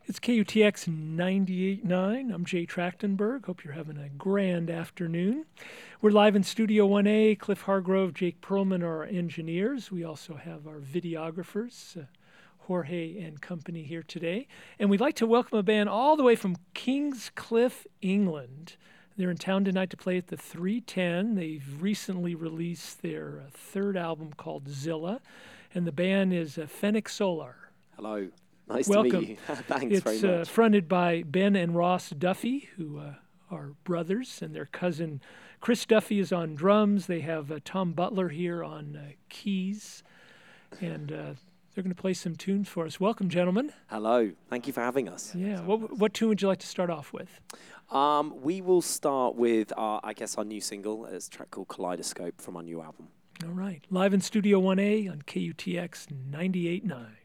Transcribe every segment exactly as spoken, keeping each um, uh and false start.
It's K U T X ninety-eight point nine. I'm Jay Trachtenberg. Hope you're having a grand afternoon. We're live in Studio one A. Cliff Hargrove, Jake Perlman are our engineers. We also have our videographers, uh, Jorge and company here today. And we'd like to welcome a band all the way from Kingscliff, England. They're in town tonight to play at the three ten. They've recently released their uh, third album called Zilla. And the band is uh, Fenix Solar. Hello. Nice Welcome. to meet you. Thanks it's, very much. It's uh, fronted by Ben and Ross Duffy, who uh, are brothers, and their cousin Chris Duffy is on drums. They have uh, Tom Butler here on uh, keys, and uh, they're going to play some tunes for us. Welcome, gentlemen. Hello. Thank you for having us. Yeah. What, what tune would you like to start off with? Um, we will start with, our, I guess, our new single. It's a track called Kaleidoscope from our new album. All right. Live in Studio one A on K U T X ninety-eight point nine.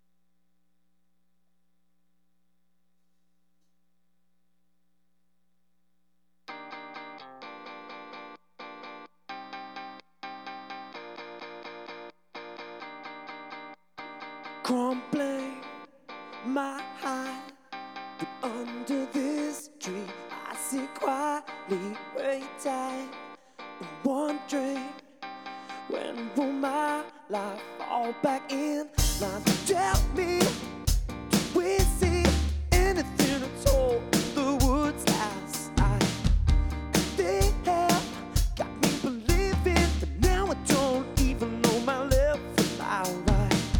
Crumbling my heart, but under this tree I sit quietly waiting, wondering when will my life fall back in line. Tell me, do we see anything at all in the woods last night? Could they have got me believing that now I don't even know my left from my right?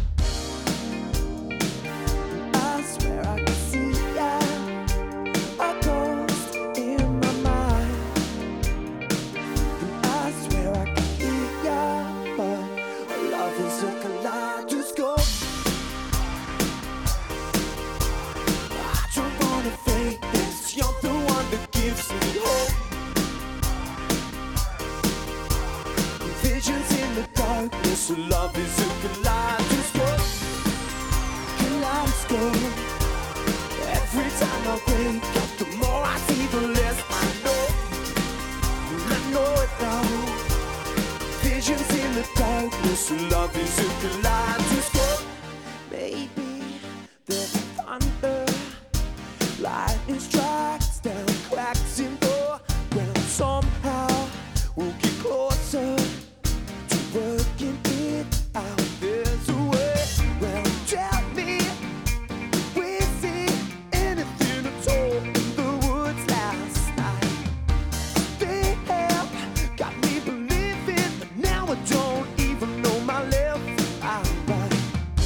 So love is a kaleidoscope, kaleidoscope. Every time I wake up, the more I see, the less I know. And I know it now. Visions in the darkness, so love is a kaleidoscope. Maybe the thunder, lightning strikes down, cracks in the ground. Somehow we'll get closer to working it out. There's a way. Well, tell me, did we see anything at all in the woods last night? They have got me believing, but now I don't even know my left from my right.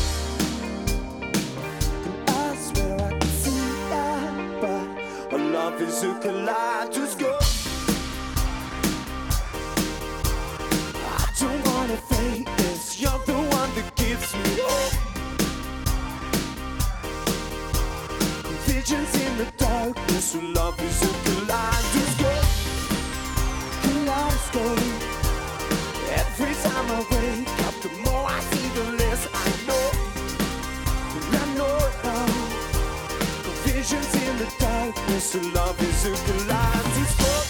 And I swear I can see that, but our love is a kaleidoscope. Don't wanna fake this, you're the one that gives me hope. Visions in the darkness, so love is a kaleidoscope. Kaleidoscope. Every time I wake up, the more I see, the less I know. And I know it now. Visions in the darkness, so love is a kaleidoscope.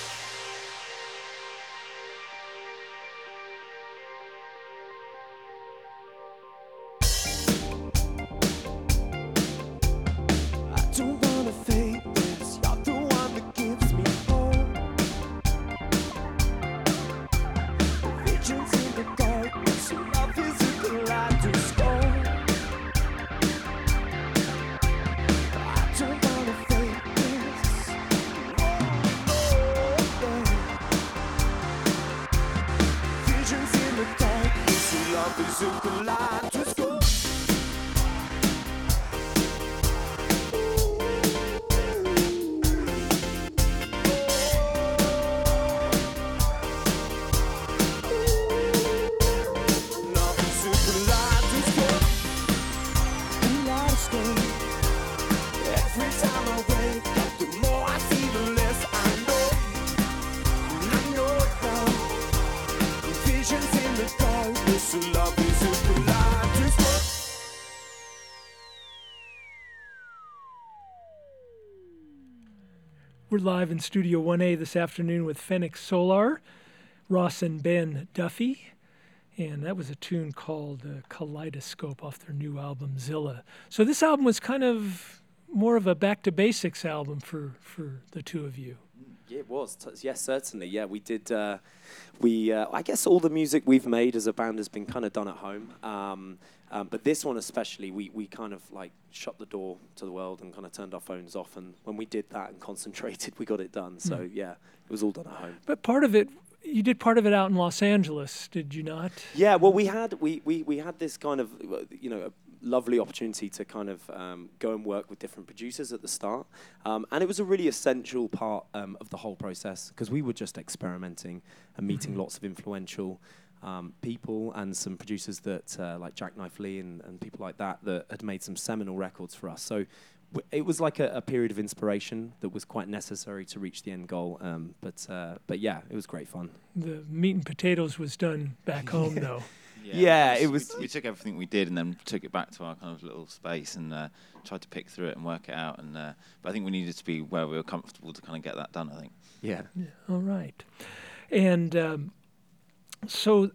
We're live in Studio one A this afternoon with Fenix Solar, Ross and Ben Duffy, and that was a tune called uh, Kaleidoscope off their new album, Zilla. So this album was kind of more of a back to basics album for, for the two of you. Yeah, it was. T- yes, certainly. Yeah, we did. Uh, we, uh, I guess, all the music we've made as a band has been kind of done at home. Um, um, but this one especially, we we kind of like shut the door to the world and kind of turned our phones off. And when we did that and concentrated, we got it done. So Mm. yeah, it was all done at home. But part of it, you did part of it out in Los Angeles, did you not? Yeah, well, we had we, we, we had this kind of uh, you know a lovely opportunity to kind of um, go and work with different producers at the start, um, and it was a really essential part um, of the whole process because we were just experimenting and meeting Mm-hmm. lots of influential um, people and some producers that uh, like Jack Knife Lee and, and people like that that had made some seminal records for us. So w- it was like a, a period of inspiration that was quite necessary to reach the end goal. Um, but uh, but yeah, it was great fun. The meat and potatoes was done back home, though. Yeah, we it just- was- We, we took everything we did and then took it back to our kind of little space and uh, tried to pick through it and work it out. And uh, but I think we needed to be where we were comfortable to kind of get that done. I think. Yeah. Yeah, all right. And um, so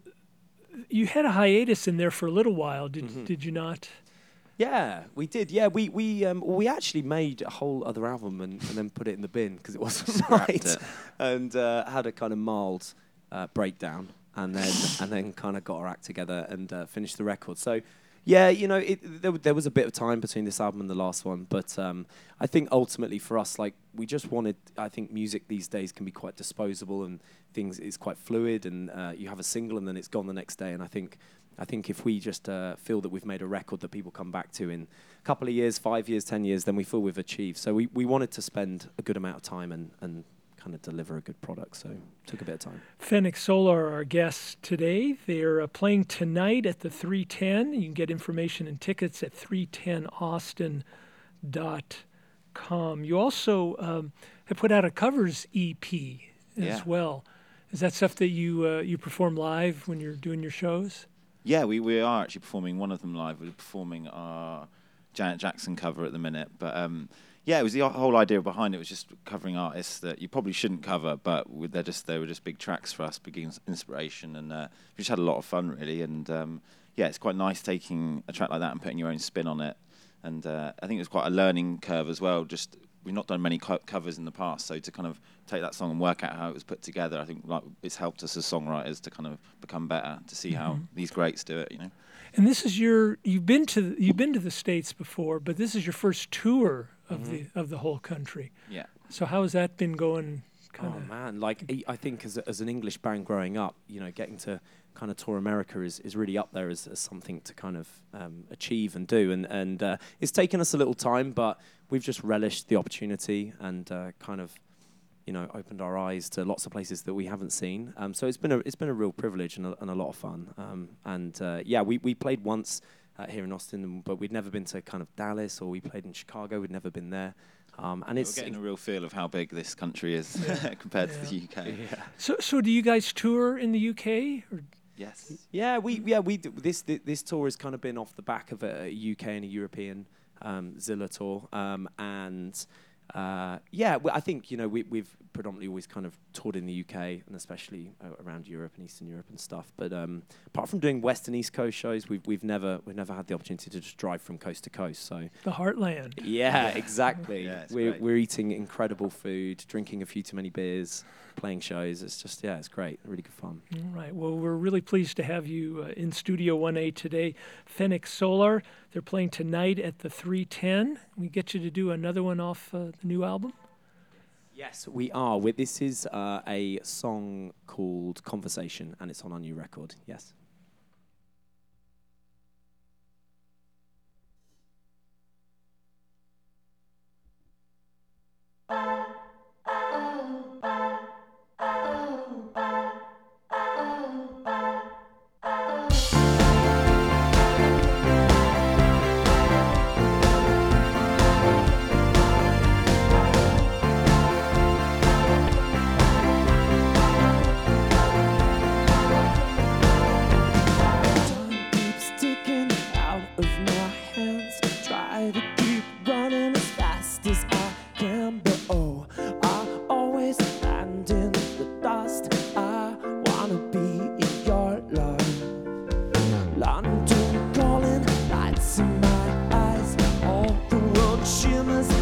you had a hiatus in there for a little while, did Mhm. did you not? Yeah, we did. Yeah, we we um, we actually made a whole other album and, and then put it in the bin because it wasn't Scrapped right, it. and uh, had a kind of mild uh, breakdown, and then and then kind of got our act together and uh, finished the record. So, yeah, you know, it, there, w- there was a bit of time between this album and the last one, but um, I think ultimately for us, like we just wanted. I think music these days can be quite disposable and things is quite fluid, and uh, you have a single and then it's gone the next day, and I think. I think if we just uh, feel that we've made a record that people come back to in a couple of years, five years, ten years, then we feel we've achieved. So we, we wanted to spend a good amount of time and, and kind of deliver a good product. So it took a bit of time. Phoenix Solar are our guests today. They're uh, playing tonight at the three ten. You can get information and tickets at three ten austin dot com. You also um, have put out a covers E P as Yeah. well. Is that stuff that you uh, you perform live when you're doing your shows? Yeah, we, we are actually performing one of them live. We're performing our Janet Jackson cover at the minute. But um, yeah, it was the whole idea behind it was just covering artists that you probably shouldn't cover, but w- they're just they were just big tracks for us, big ins- inspiration, and uh, we just had a lot of fun really. And um, yeah, it's quite nice taking a track like that and putting your own spin on it. And uh, I think it was quite a learning curve as well. Just we've not done many co- covers in the past, so to kind of take that song and work out how it was put together, I think like it's helped us as songwriters to kind of become better, to see how these greats do it, you know. And this is your you've been to you've been to the States before, but this is your first tour of the of the whole country. Yeah. So how has that been going? Kind Oh of. man, like I- I think as a, as an English band growing up, you know, getting to kind of tour America is, is really up there as, as something to kind of um, achieve and do, and and uh, it's taken us a little time, but we've just relished the opportunity and uh, kind of, you know, opened our eyes to lots of places that we haven't seen. Um, so it's been a it's been a real privilege and a, and a lot of fun. Um, and uh, yeah, we we played once uh, here in Austin, but we'd never been to kind of Dallas, or we played in Chicago. We'd never been there. Um, and We're it's getting a real feel of how big this country is Yeah. compared Yeah. to the U K. yeah. So so do you guys tour in the U K? Or Yes. Yeah, we yeah we d- this thi- this tour has kind of been off the back of a, a U K and a European um, Zilla tour, um, and uh, yeah, w- I think you know we we've predominantly always kind of toured in the U K and especially uh, around Europe and Eastern Europe and stuff. But um, apart from doing West and East Coast shows, we've we've never we've never had the opportunity to just drive from coast to coast. So the Heartland? yeah, exactly. Yeah, it's we're great. we're eating incredible food, drinking a few too many beers, playing shows. It's just yeah, it's great, really good fun. All right. Well, we're really pleased to have you uh, in Studio one A today. Phoenix Solar. They're playing tonight at the three ten. We get you to do another one off uh, the new album. Yes, we are. We, this is uh, a song called Conversation, and it's on our new record. Yes. Time keeps ticking out of my hands. Try to keep running as fast as I can, but oh, I always land in the dust. I wanna be in your life. London calling, lights in my eyes. All the world shimmers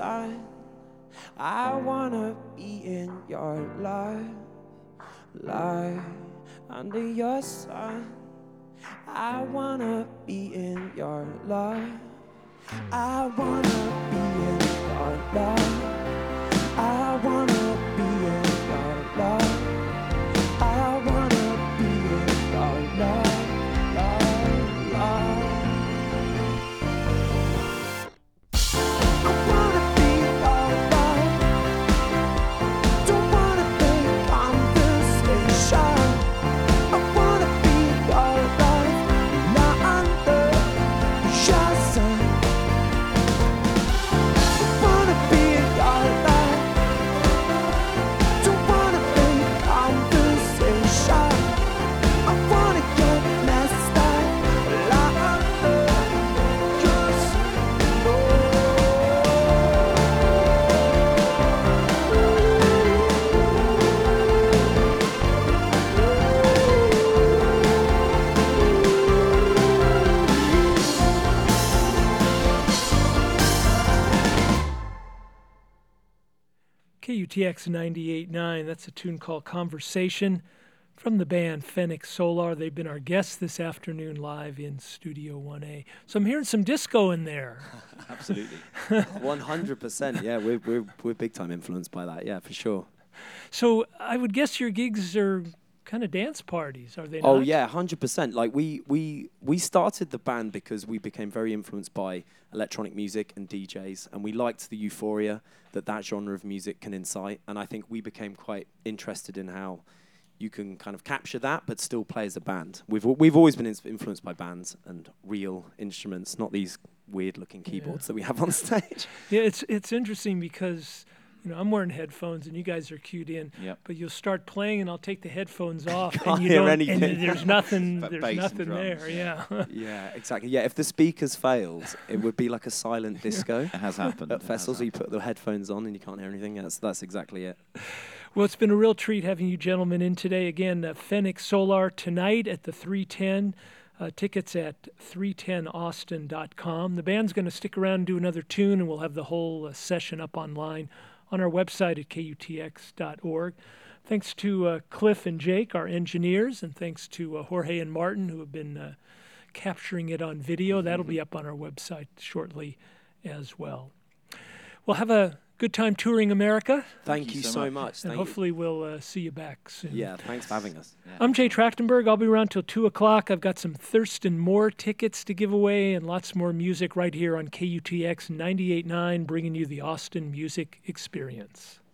sun. I wanna be in your life, life under your sun. I wanna be in your life. I wanna be in your life. I wanna be in your life. I wanna be in your life, life, life. I wanna be your life. Don't wanna make conversation. I wanna be your life, not under your sun. I wanna be your life. Don't wanna make conversation. I wanna get messed up, not under your sun, Lord. K U T X ninety-eight point nine, that's a tune called Conversation from the band Phoenix Solar. They've been our guests this afternoon live in Studio one A. So I'm hearing some disco in there. Absolutely. one hundred percent. Yeah, we're, we're, we're big time influenced by that. Yeah, for sure. So I would guess your gigs are kind of dance parties, are they not? Oh yeah, one hundred percent. Like we we we started the band because we became very influenced by electronic music and D Js, and we liked the euphoria that that genre of music can incite. And I think we became quite interested in how you can kind of capture that, but still play as a band. We've al- we've always been ins- influenced by bands and real instruments, not these weird-looking keyboards that we have on stage. Yeah, it's it's interesting because, you know, I'm wearing headphones and you guys are cued in, Yep. but you'll start playing and I'll take the headphones off Can't and you hear don't, anything. and there's nothing, But there's bass and nothing drums, there. yeah. Yeah. Yeah, exactly. Yeah, if the speakers failed, it would be like a silent disco. It has happened. At It has festivals, where you happened. put the headphones on and you can't hear anything. That's that's exactly it. Well, it's been a real treat having you gentlemen in today. Again, uh, Phoenix Solar tonight at the three ten. Uh, tickets at three ten austin dot com. The band's going to stick around and do another tune, and we'll have the whole uh, session up online on our website at K U T X dot org. Thanks to uh, Cliff and Jake, our engineers, and thanks to uh, Jorge and Martin, who have been uh, capturing it on video. That'll be up on our website shortly as well. We'll have a good time touring America, Thank, you, so much. and Thank hopefully we'll uh, see you back soon. you. Yeah, thanks for having us. I'm Jay Trachtenberg. I'll be around till two o'clock. I've got some Thurston Moore tickets to give away and lots more music right here on K U T X ninety-eight point nine, bringing you the Austin Music Experience.